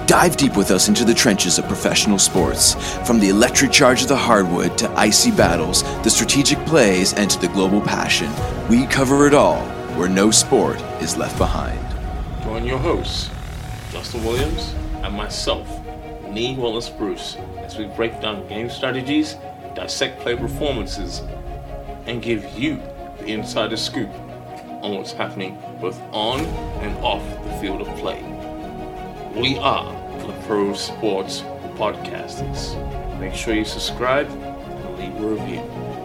Dive deep with us into the trenches of professional sports, from the electric charge of the hardwood to icy battles, the strategic plays, and to the global passion. We cover it all, where no sport is left behind. Join your hosts, Justin Williams and myself, Lee Wallace Bruce, as we break down game strategies, dissect play performances, and give you the insider scoop on what's happening both on and off the field of play. We are the Pro Sports Podcasters. Make sure you subscribe and leave a review.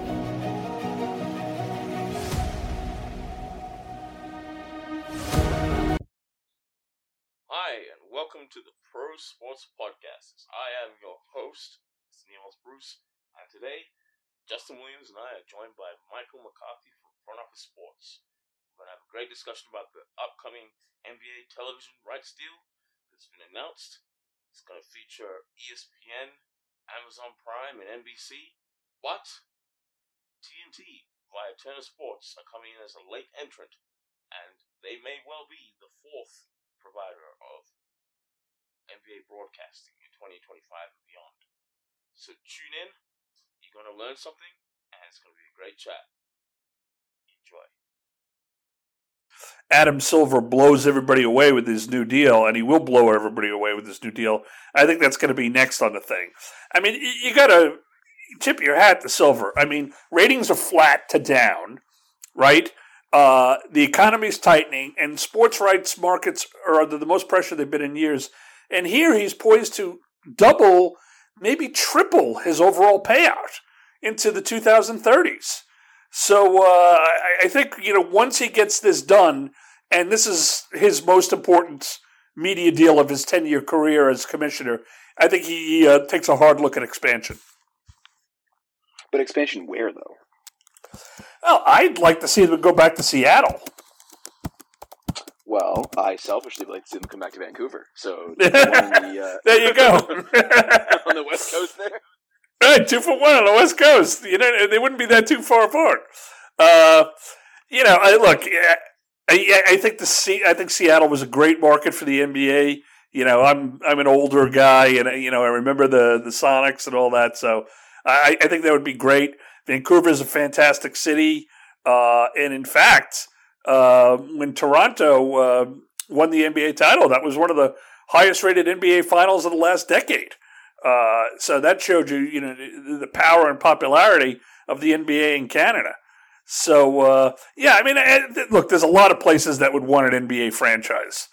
Hi, and welcome to the Pro Sports Podcasters. I am your host, Mr. Niels Bruce, and today, Justin Williams and I are joined by Michael McCarthy from Front Office Sports. We're going to have a great discussion about the upcoming NBA television rights deal that's been announced. It's going to feature ESPN, Amazon Prime, and NBC. But TNT via Turner Sports are coming in as a late entrant, and they may well be the fourth provider of NBA broadcasting in 2025 and beyond. So tune in, you're going to learn something, and it's going to be a great chat. Enjoy. Adam Silver blows everybody away with his new deal, and he will blow everybody away with his new deal. I think that's going to be next on the thing. I mean, you got to tip your hat to Silver. I mean, ratings are flat to down, right? The economy's tightening, and sports rights markets are under the most pressure they've been in years. And here he's poised to double, maybe triple his overall payout into the 2030s. So I think, once he gets this done, and this is his most important media deal of his 10-year career as commissioner, I think he takes a hard look at expansion. But expansion where, though? Well, I'd like to see them go back to Seattle. Well, I selfishly would like to see them come back to Vancouver. So there you go. On the West Coast there? Right, 2 for 1 on the West Coast. They wouldn't be that too far apart. I think Seattle was a great market for the NBA. I'm an older guy, and I remember the Sonics and all that. So I think that would be great. Vancouver is a fantastic city, and in fact, when Toronto won the NBA title, that was one of the highest-rated NBA finals of the last decade. So that showed you, the power and popularity of the NBA in Canada. So, look, there's a lot of places that would want an NBA franchise.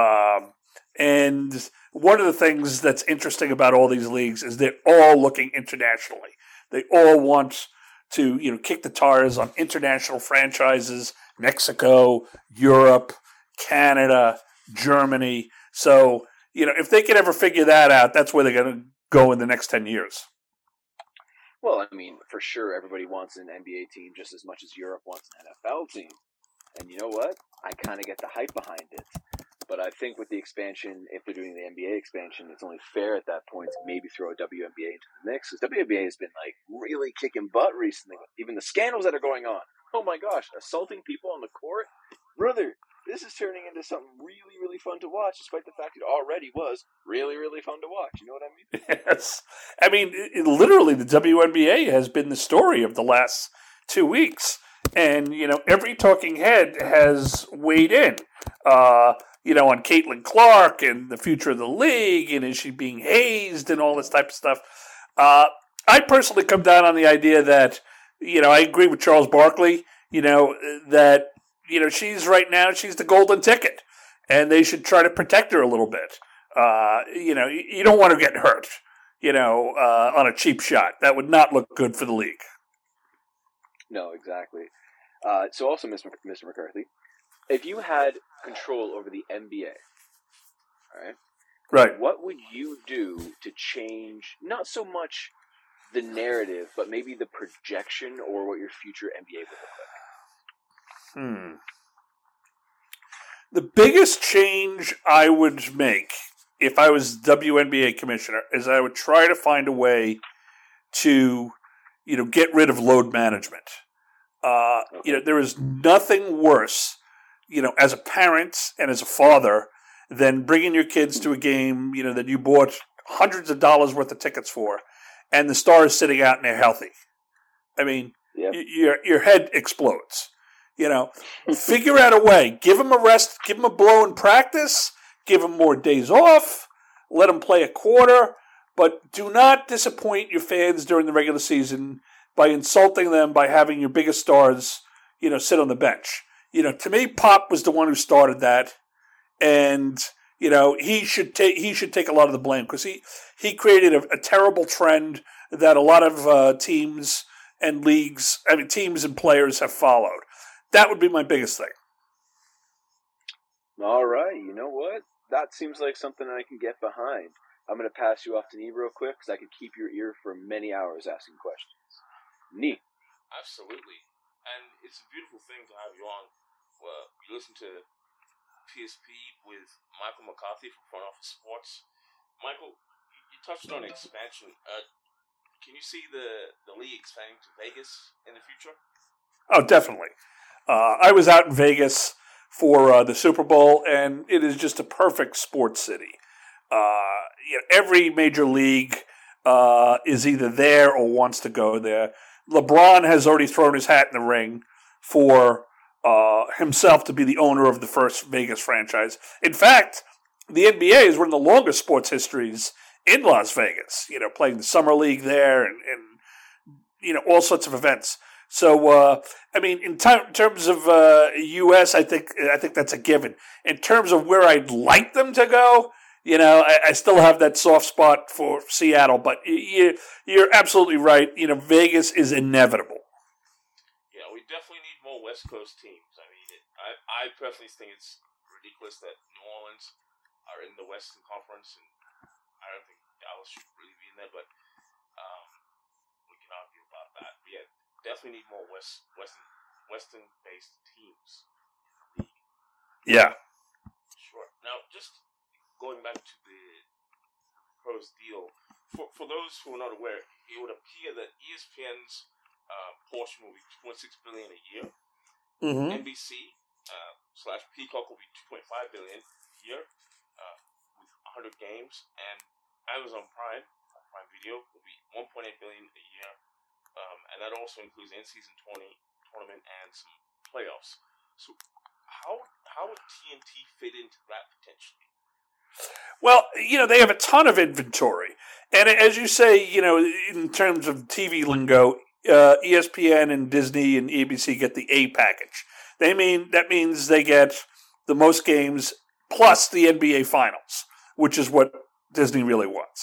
And one of the things that's interesting about all these leagues is they're all looking internationally. They all want to, kick the tires on international franchises, Mexico, Europe, Canada, Germany. So, if they can ever figure that out, that's where they're going to go in the next 10 years. Well, I mean, for sure, everybody wants an NBA team just as much as Europe wants an NFL team. And you know what? I kind of get the hype behind it. But I think with the expansion, if they're doing the NBA expansion, it's only fair at that point to maybe throw a WNBA into the mix. Because WNBA has been, really kicking butt recently. Even the scandals that are going on. Oh my gosh, assaulting people on the court? Brother, this is turning into something really, really fun to watch, despite the fact it already was really, really fun to watch. You know what I mean? Yes. I mean, literally, the WNBA has been the story of the last 2 weeks. And, every talking head has weighed in, on Caitlin Clark and the future of the league, and is she being hazed and all this type of stuff. I personally come down on the idea that, I agree with Charles Barkley, that, she's the golden ticket, and they should try to protect her a little bit. You don't want to get hurt, on a cheap shot. That would not look good for the league. No, exactly. So also, Mr. McCarthy, if you had control over the NBA, all right, what would you do to change not so much the narrative, but maybe the projection or what your future NBA would look like? The biggest change I would make if I was WNBA commissioner is I would try to find a way to, get rid of load management. There is nothing worse, as a parent and as a father, than bringing your kids to a game, that you bought hundreds of dollars worth of tickets for, and the star is sitting out and they're healthy. I mean, Yep. your head explodes. Figure out a way. Give them a rest. Give them a blow in practice. Give them more days off. Let them play a quarter. But do not disappoint your fans during the regular season by insulting them by having your biggest stars, sit on the bench. To me, Pop was the one who started that, and he should take a lot of the blame because he created a terrible trend that a lot of teams and teams and players have followed. That would be my biggest thing. All right, you know what? That seems like something I can get behind. I'm going to pass you off to Nee real quick because I could keep your ear for many hours asking questions. Nee. Absolutely. And it's a beautiful thing to have you on. Well, you listen to PSP with Michael McCarthy from Front Office Sports. Michael, you touched on expansion. Can you see the league expanding to Vegas in the future? Oh, definitely. I was out in Vegas for the Super Bowl, and it is just a perfect sports city. Every major league is either there or wants to go there. LeBron has already thrown his hat in the ring for himself to be the owner of the first Vegas franchise. In fact, the NBA is one of the longest sports histories in Las Vegas, playing the Summer League there and all sorts of events. So, in terms of U.S., I think that's a given. In terms of where I'd like them to go, I still have that soft spot for Seattle, but you're absolutely right. Vegas is inevitable. Yeah, we definitely need more West Coast teams. I personally think it's ridiculous that New Orleans are in the Western Conference, and I don't think Dallas should really be in there, but we can argue about that. But yeah, definitely need more Western-based teams in the league. Yeah. Sure. Now, just going back to the proposed deal, for those who are not aware, it would appear that ESPN's portion will be $2.6 billion a year. Mm-hmm. NBC / Peacock will be $2.5 billion a year with 100 games, and Amazon Prime Video will be $1.8 billion a year, and that also includes in-season tournament and some playoffs. So, how would TNT fit into that potentially? Well, they have a ton of inventory. And as you say, in terms of TV lingo, ESPN and Disney and ABC get the A package. That means they get the most games plus the NBA Finals, which is what Disney really wants.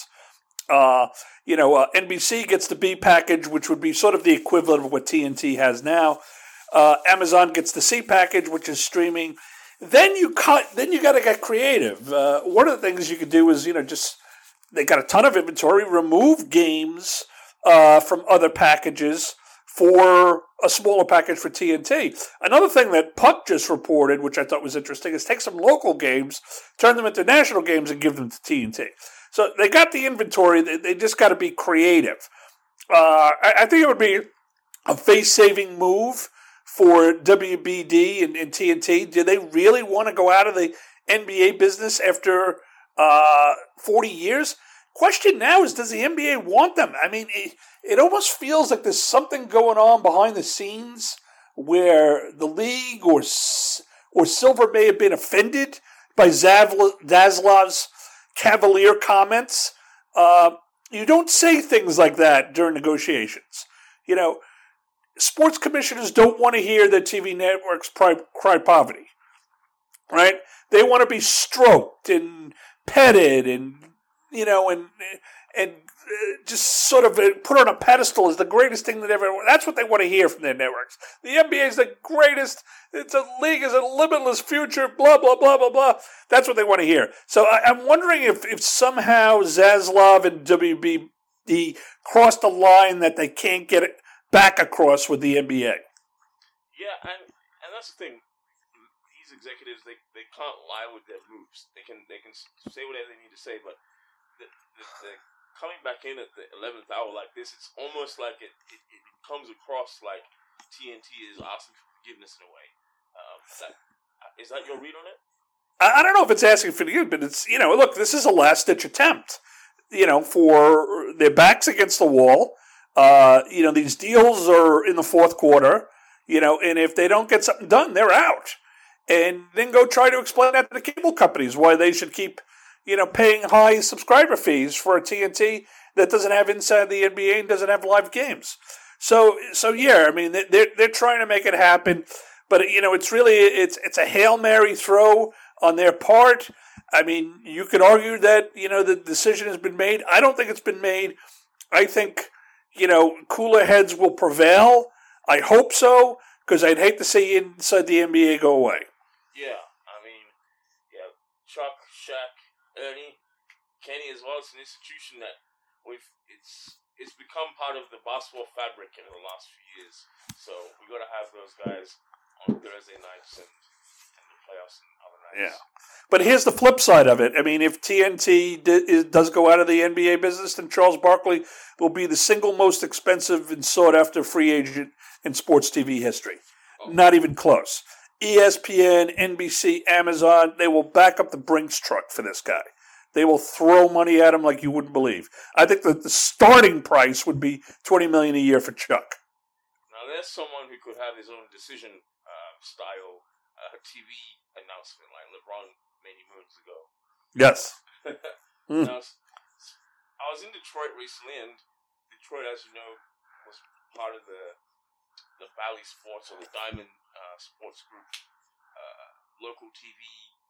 NBC gets the B package, which would be sort of the equivalent of what TNT has now. Amazon gets the C package, which is streaming. Then you got to get creative. One of the things you could do is, they got a ton of inventory, remove games from other packages for a smaller package for TNT. Another thing that Puck just reported, which I thought was interesting, is take some local games, turn them into national games, and give them to TNT. So they got the inventory. They just got to be creative. I think it would be a face-saving move for WBD and TNT. Do they really want to go out of the NBA business after 40 years? Question now is, does the NBA want them? It almost feels like there's something going on behind the scenes where the league or Silver may have been offended by Zaslav's cavalier comments. You don't say things like that during negotiations. Sports commissioners don't want to hear that TV networks cry poverty, right? They want to be stroked and petted and just sort of put on a pedestal as the greatest thing that ever. That's what they want to hear from their networks. The NBA is the greatest. It's a league is a limitless future. Blah blah blah blah blah. That's what they want to hear. So I'm wondering if somehow Zaslav and WBD crossed a line that they can't get it back across with the NBA. Yeah, and that's the thing. These executives, they can't lie with their moves. They can say whatever they need to say, but the coming back in at the 11th hour like this, it's almost like it comes across like TNT is asking for forgiveness in a way. Is that your read on it? I don't know if it's asking for the good, but it's, look, this is a last-ditch attempt, for their backs against the wall. These deals are in the fourth quarter, and if they don't get something done, they're out. And then go try to explain that to the cable companies, why they should keep, paying high subscriber fees for a TNT that doesn't have Inside the NBA and doesn't have live games. So yeah, I mean, they're trying to make it happen, but it's a Hail Mary throw on their part. I mean, you could argue that, the decision has been made. I don't think it's been made. I think, cooler heads will prevail. I hope so, because I'd hate to see Inside the NBA go away. Yeah, I mean, Chuck, Shaq, Ernie, Kenny as well. It's an institution that it's become part of the basketball fabric in the last few years. So we got to have those guys on Thursday nights and the playoffs and other nights. Yeah, but here's the flip side of it. I mean, if TNT does go out of the NBA business, then Charles Barkley will be the single most expensive and sought after free agent in sports TV history. Oh. Not even close. ESPN, NBC, Amazon, they will back up the Brinks truck for this guy. They will throw money at him like you wouldn't believe. I think that the starting price would be $20 million a year for Chuck. Now, there's someone who could have his own decision style TV announcement like LeBron many moons ago. Yes. Now, I was in Detroit recently, and Detroit, as you know, was part of the Valley Sports or the Diamond Sports Group local TV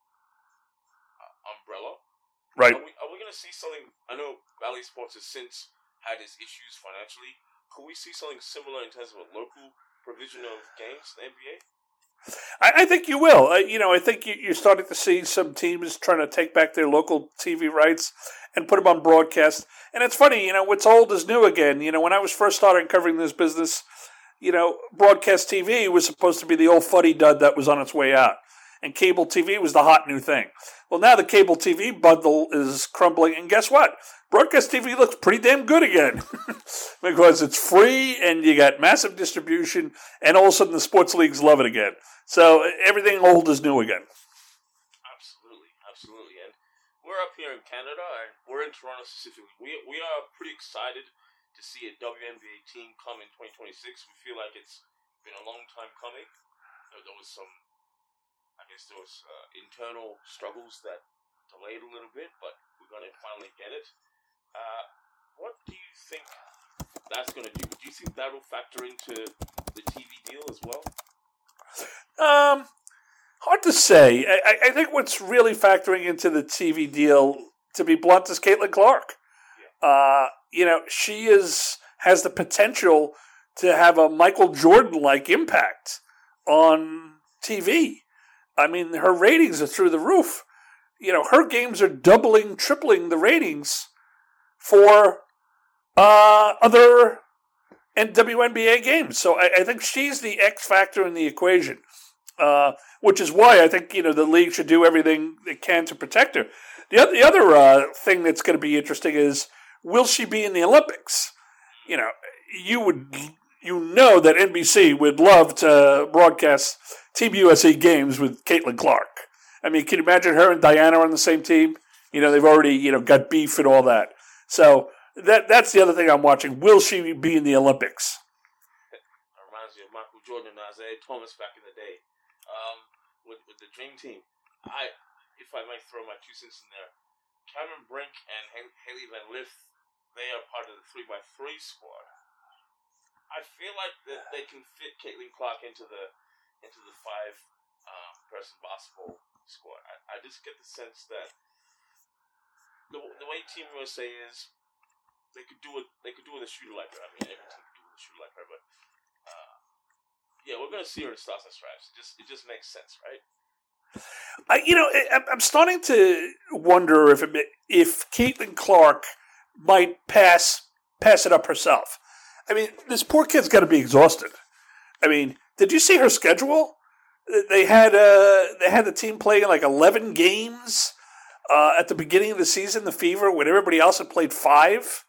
umbrella. Right. Are we going to see something? I know Valley Sports has since had its issues financially. Could we see something similar in terms of a local provision of games in the NBA? I think you will. I think you're starting to see some teams trying to take back their local TV rights and put them on broadcast. And it's funny, what's old is new again. When I was first starting covering this business, broadcast TV was supposed to be the old fuddy-dud that was on its way out. And cable TV was the hot new thing. Well, now the cable TV bundle is crumbling, and guess what? Broadcast TV looks pretty damn good again because it's free and you got massive distribution, and all of a sudden the sports leagues love it again. So everything old is new again. Absolutely. And we're up here in Canada, and we're in Toronto specifically. We are pretty excited to see a WNBA team come in 2026. We feel like it's been a long time coming. There was some internal struggles that delayed a little bit, but we're going to finally get it. What do you think that's going to do? Do you think that will factor into the TV deal as well? Hard to say. I think what's really factoring into the TV deal, to be blunt, is Caitlin Clark. Yeah. She has the potential to have a Michael Jordan-like impact on TV. I mean, her ratings are through the roof. Her games are doubling, tripling the ratings for other WNBA games. So I think she's the X factor in the equation, which is why I think, the league should do everything it can to protect her. The other thing that's going to be interesting is, will she be in the Olympics? You know that NBC would love to broadcast Team USA games with Caitlin Clark. I mean, can you imagine her and Diana on the same team? They've already, got beef and all that. So that's the other thing I'm watching. Will she be in the Olympics? It reminds me of Michael Jordan and Isaiah Thomas back in the day with the Dream Team. If I might throw my 2 cents in there, Cameron Brink and Haley Van Lith, they are part of the 3x3 squad. I feel like that they can fit Caitlin Clark into the 5-person basketball squad. I just get the sense that the way Team USA is, they could do with a shooter like her. I mean, every team could do with a shooter like her, but we're gonna see her in Stars and Stripes. It just makes sense, right? I'm starting to wonder if Caitlin Clark might pass it up herself. I mean, this poor kid's got to be exhausted. I mean, did you see her schedule? They had the team playing like 11 games at the beginning of the season, the Fever, when everybody else had played 5.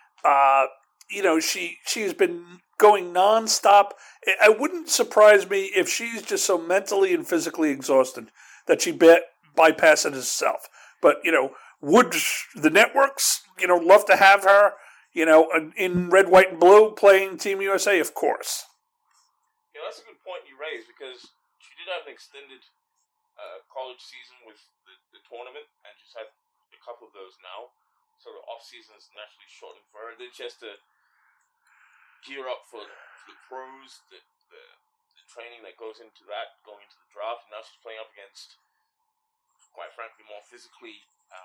She's been going nonstop. It wouldn't surprise me if she's just so mentally and physically exhausted that she bypass it herself. But, would the networks, love to have her, in red, white, and blue playing Team USA? Of course. Yeah, that's a good point you raised, because she did have an extended college season with the tournament, and she's had a couple of those now. So the off season is naturally shortened for her. Then she has to gear up for the pros, the training that goes into that, going into the draft, and now she's playing up against, quite frankly, more physically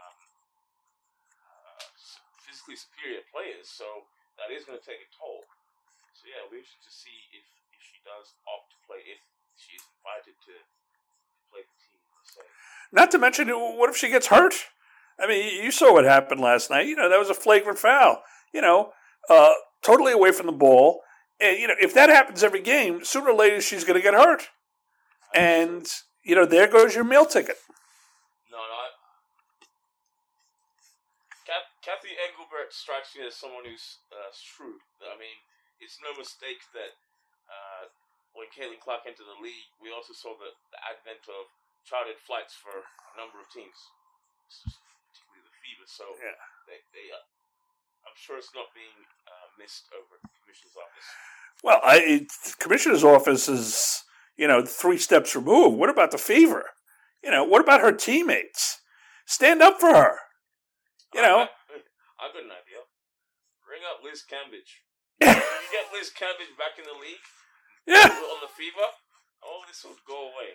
superior players. So that is going to take a toll. So yeah, we're interested to see if she does opt to play, if she is invited to play the team. Not to mention, what if she gets hurt? I mean, you saw what happened last night. That was a flagrant foul. Totally away from the ball. And, if that happens every game, sooner or later she's going to get hurt. And, there goes your meal ticket. No. Kathy Engelbert strikes me as someone who's shrewd. I mean, it's no mistake that when Caitlin Clark entered the league, we also saw the advent of chartered flights for a number of teams, particularly the Fever. So yeah. They I'm sure it's not being missed over the Commissioner's office. Well, the Commissioner's office is, 3 steps removed. What about the Fever? What about her teammates? Stand up for her. I've got an idea. Ring up Liz Cambridge. When you get Liz Cambridge back in the league, on the Fever, all this will go away.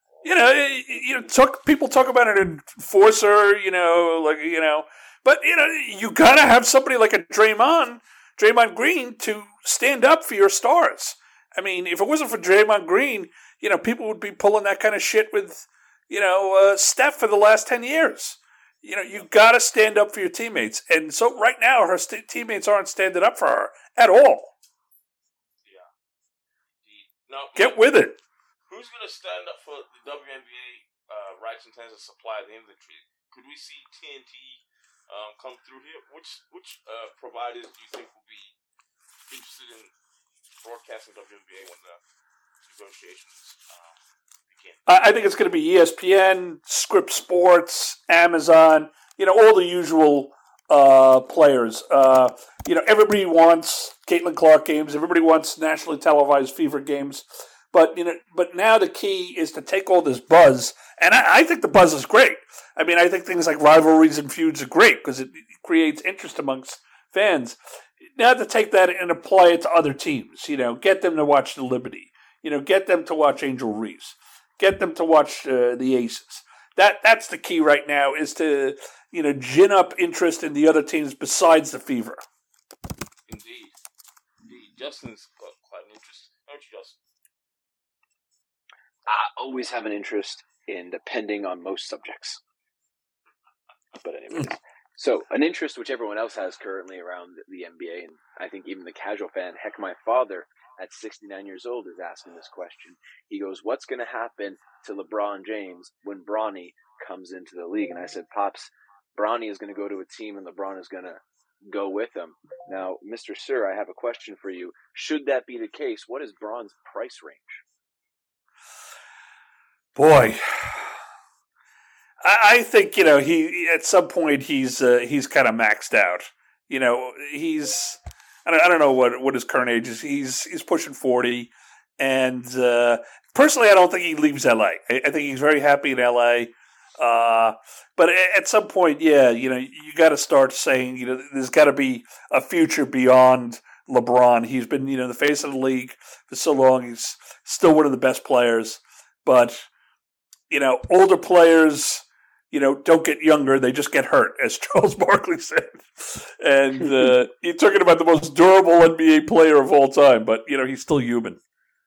People talk about an enforcer, but you gotta have somebody like a Draymond Green to stand up for your stars. I mean, if it wasn't for Draymond Green, people would be pulling that kind of shit with, Steph for the last 10 years. You gotta stand up for your teammates, and so right now her teammates aren't standing up for her at all. Yeah, indeed. Now, get with it. Who's going to stand up for the WNBA rights in terms of supply of the inventory? Could we see TNT come through here? Which providers do you think will be interested in broadcasting WNBA when the negotiations begin? I think it's going to be ESPN, Scripps Sports, Amazon, all the usual players. Everybody wants Caitlin Clark games. Everybody wants nationally televised Fever games. But now the key is to take all this buzz, and I think the buzz is great. I mean, I think things like rivalries and feuds are great because it creates interest amongst fans. Now to take that and apply it to other teams, get them to watch the Liberty, get them to watch Angel Reese, get them to watch the Aces. That's the key right now, is to gin up interest in the other teams besides the Fever. Indeed. Justin's got quite an interest, don't you, Justin? I always have an interest in depending on most subjects. But anyways, so an interest which everyone else has currently around the NBA, and I think even the casual fan, heck, my father at 69 years old is asking this question. He goes, what's going to happen to LeBron James when Bronny comes into the league? And I said, Pops, Bronny is going to go to a team and LeBron is going to go with him. Now, Mr. Sir, I have a question for you. Should that be the case, what is Bron's price range? Boy, I think he at some point he's kind of maxed out. He's I don't know what his current age is. He's pushing 40, and personally, I don't think he leaves LA. I think he's very happy in LA. But at some point, you got to start saying there's got to be a future beyond LeBron. He's been the face of the league for so long. He's still one of the best players, but older players, don't get younger. They just get hurt, as Charles Barkley said. And you're talking about the most durable NBA player of all time, but, he's still human.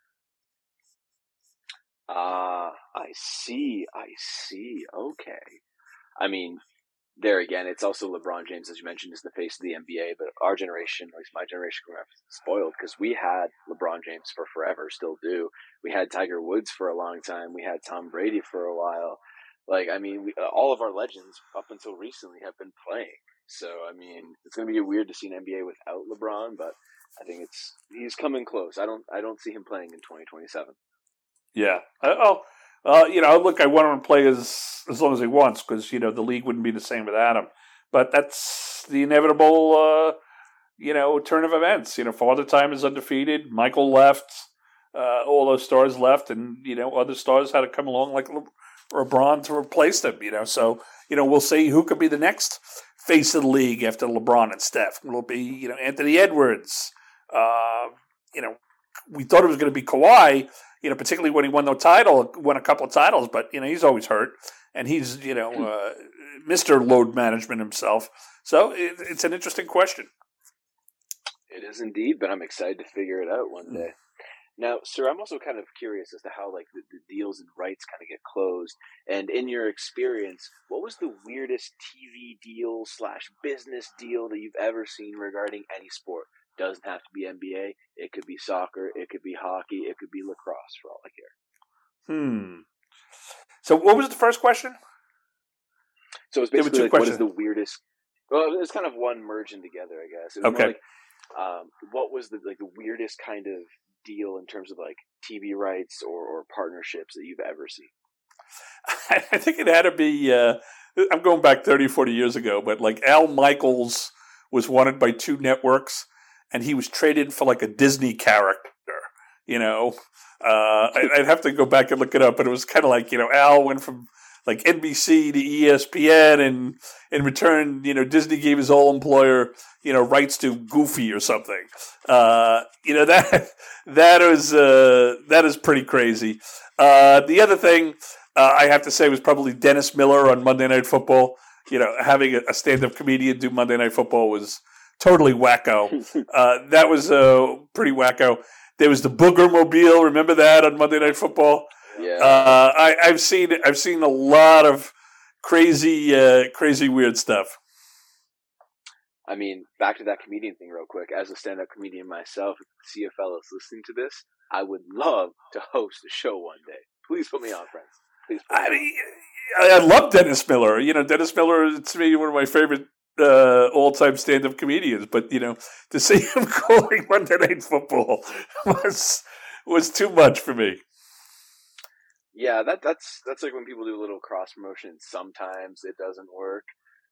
I see. Okay. I mean, there again, it's also LeBron James, as you mentioned, is the face of the NBA, but our generation, at least my generation, grew up spoiled because we had LeBron James for forever, still do. We had Tiger Woods for a long time. We had Tom Brady for a while. All of our legends up until recently have been playing. So, it's going to be weird to see an NBA without LeBron, but I think he's coming close. I don't see him playing in 2027. Yeah. Look, I want him to play as long as he wants because, the league wouldn't be the same without him. But that's the inevitable, turn of events. Father Time is undefeated. Michael left. All those stars left, and, other stars had to come along like LeBron to replace them, So, we'll see who could be the next face of the league after LeBron and Steph. Will it be, Anthony Edwards? We thought it was going to be Kawhi, particularly when he won a couple of titles, but, he's always hurt. And he's, Mr. Load Management himself. So it's an interesting question. It is indeed, but I'm excited to figure it out one day. Now, sir, I'm also kind of curious as to how the deals and rights kind of get closed. And in your experience, what was the weirdest TV deal / business deal that you've ever seen regarding any sport? Doesn't have to be NBA. It could be soccer. It could be hockey. It could be lacrosse, for all I care. So what was the first question? So it's basically what is the weirdest? Well, it's kind of one merging together, I guess. It was okay. What was the weirdest kind of deal in terms of TV rights or partnerships that you've ever seen? I think it had to be, I'm going back 30, 40 years ago, but Al Michaels was wanted by two networks and he was traded for a Disney character, I'd have to go back and look it up, but it was kind of Al went from NBC to ESPN, and in return, Disney gave his old employer, rights to Goofy or something. That is pretty crazy. The other thing I have to say was probably Dennis Miller on Monday Night Football. Having a stand-up comedian do Monday Night Football was totally wacko. That was pretty wacko. There was the Booger Mobile. Remember that on Monday Night Football? Yeah. I've seen a lot of crazy weird stuff. I mean, back to that comedian thing real quick. As a stand-up comedian myself, if the CFL is listening to this, I would love to host a show one day. Please put me on, friends. Please. I love Dennis Miller. Dennis Miller, to me, one of my favorite all-time stand-up comedians. But to see him calling Monday Night Football was too much for me. Yeah, that's when people do a little cross promotion. Sometimes it doesn't work.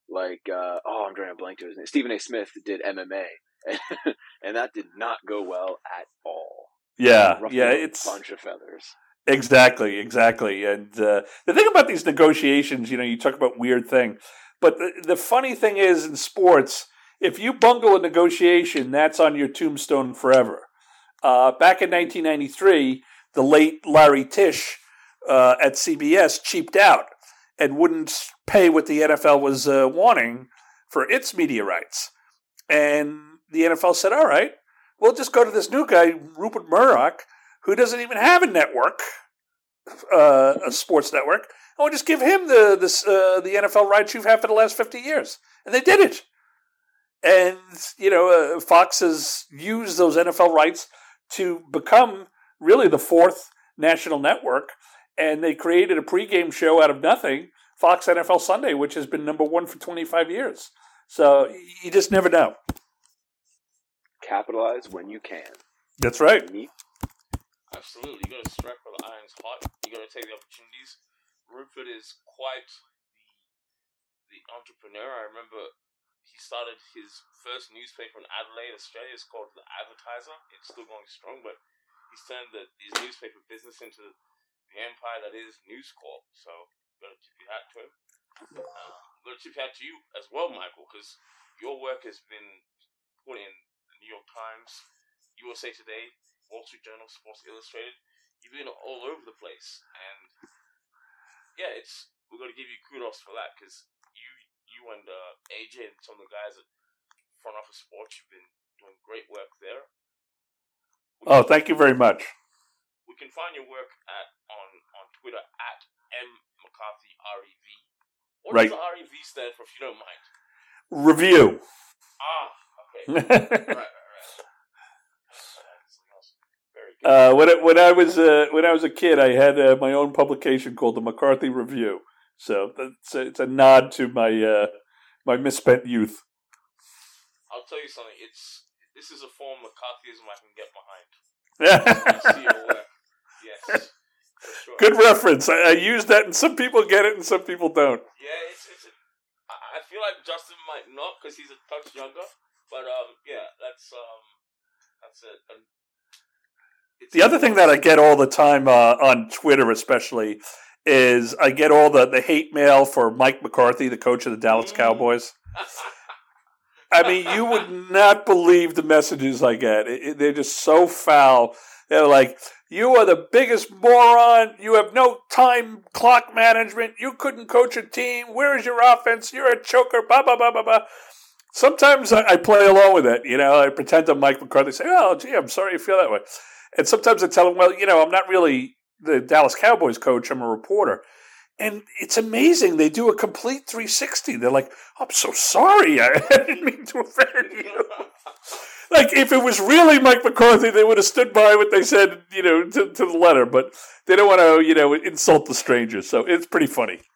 I'm drawing a blank to his name. Stephen A. Smith did MMA, and that did not go well at all. Yeah, it's a bunch of feathers. Exactly. And the thing about these negotiations, you talk about weird thing, but the funny thing is in sports, if you bungle a negotiation, that's on your tombstone forever. Back in 1993, the late Larry Tisch at CBS cheaped out and wouldn't pay what the NFL was wanting for its media rights. And the NFL said, all right, we'll just go to this new guy, Rupert Murdoch, who doesn't even have a network, a sports network, and we'll just give him the NFL rights you've had for the last 50 years. And they did it. And, Fox has used those NFL rights to become really the fourth national network. And they created a pregame show out of nothing, Fox NFL Sunday, which has been number one for 25 years. So you just never know. Capitalize when you can. That's right. Absolutely. You got to strike while the iron's hot. You got to take the opportunities. Rupert is quite the entrepreneur. I remember he started his first newspaper in Adelaide, Australia. It's called The Advertiser. It's still going strong, but he's turned his newspaper business into the empire that is News Corp. So, got to tip your hat to him. Got to tip your hat to you as well, Michael, because your work has been put in the New York Times, USA Today, Wall Street Journal, Sports Illustrated. You've been all over the place, and yeah, we're got to give you kudos for that because you and AJ and some of the guys at Front Office Sports, you've been doing great work there. Thank you very much. We can find your work on Twitter at McCarthyREV. What does the REV stand for, if you don't mind? Review. Okay. Right. Very good. When I was a kid, I had my own publication called the McCarthy Review. So it's a nod to my misspent youth. I'll tell you something. This is a form of McCarthyism I can get behind. I see your work. Yes. sure. Good reference. I use that, and some people get it, and some people don't. Yeah, I feel like Justin might not because he's a touch younger, but yeah, that's it. The other thing that I get all the time on Twitter, especially, is I get all the hate mail for Mike McCarthy, the coach of the Dallas Cowboys. I mean, you would not believe the messages I get. They're just so foul. They're like, you are the biggest moron. You have no time clock management. You couldn't coach a team. Where is your offense? You're a choker. Blah, blah, blah, blah, blah. Sometimes I play along with it. I pretend I'm Mike McCarthy. Say, oh, gee, I'm sorry you feel that way. And sometimes I tell them, well, I'm not really the Dallas Cowboys coach. I'm a reporter. And it's amazing. They do a complete 360. They're like, I'm so sorry. I didn't mean to offend you. Like, if it was really Mike McCarthy, they would have stood by what they said, to the letter. But they don't want to, insult the strangers. So it's pretty funny. 100%.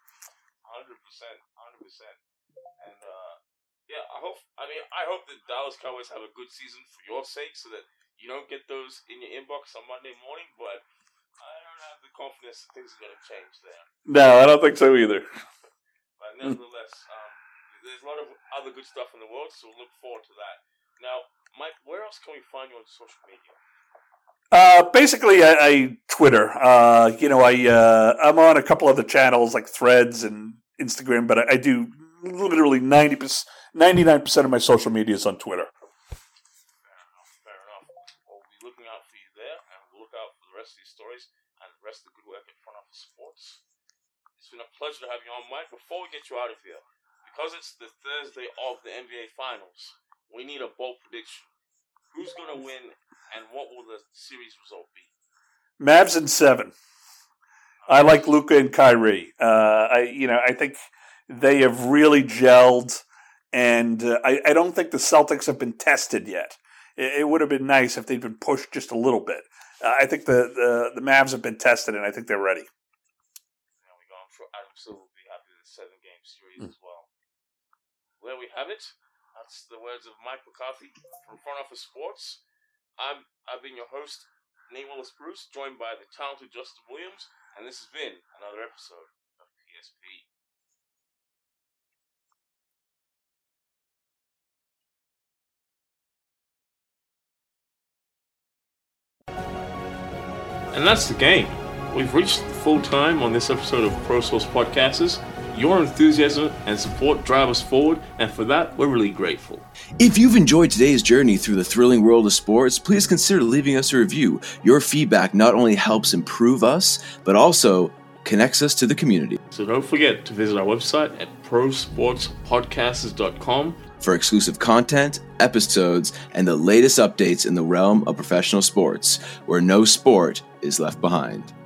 And, yeah, I hope the Dallas Cowboys have a good season for your sake so that you don't get those in your inbox on Monday morning. But I don't have the confidence that things are going to change there. No, I don't think so either. But nevertheless, there's a lot of other good stuff in the world, so we'll look forward to that. Now, Mike, where else can we find you on social media? Basically, I Twitter. I'm on a couple other channels like Threads and Instagram, but I do literally 99% of my social media is on Twitter. Fair enough. We'll be looking out for you there, and we'll look out for the rest of these stories and the rest of the good work at Front Office Sports. It's been a pleasure to have you on, Mike. Before we get you out of here, because it's the Thursday of the NBA Finals, we need a bold prediction. Who's going to win, and what will the series result be? Mavs in 7. I like Luka and Kyrie. I think they have really gelled, and I don't think the Celtics have been tested yet. It would have been nice if they'd been pushed just a little bit. I think the Mavs have been tested, and I think they're ready. I'm sure Adam Silver will be happy with the 7-game series as well. There we have it. That's the words of Mike McCarthy from Front Office Sports. I've been your host, Nate Willis-Bruce, joined by the talented Justin Williams, and this has been another episode of PSP. And that's the game. We've reached full time on this episode of Pro Source Podcasters. Your enthusiasm and support drive us forward, and for that, we're really grateful. If you've enjoyed today's journey through the thrilling world of sports, please consider leaving us a review. Your feedback not only helps improve us, but also connects us to the community. So don't forget to visit our website at prosportspodcasters.com for exclusive content, episodes, and the latest updates in the realm of professional sports, where no sport is left behind.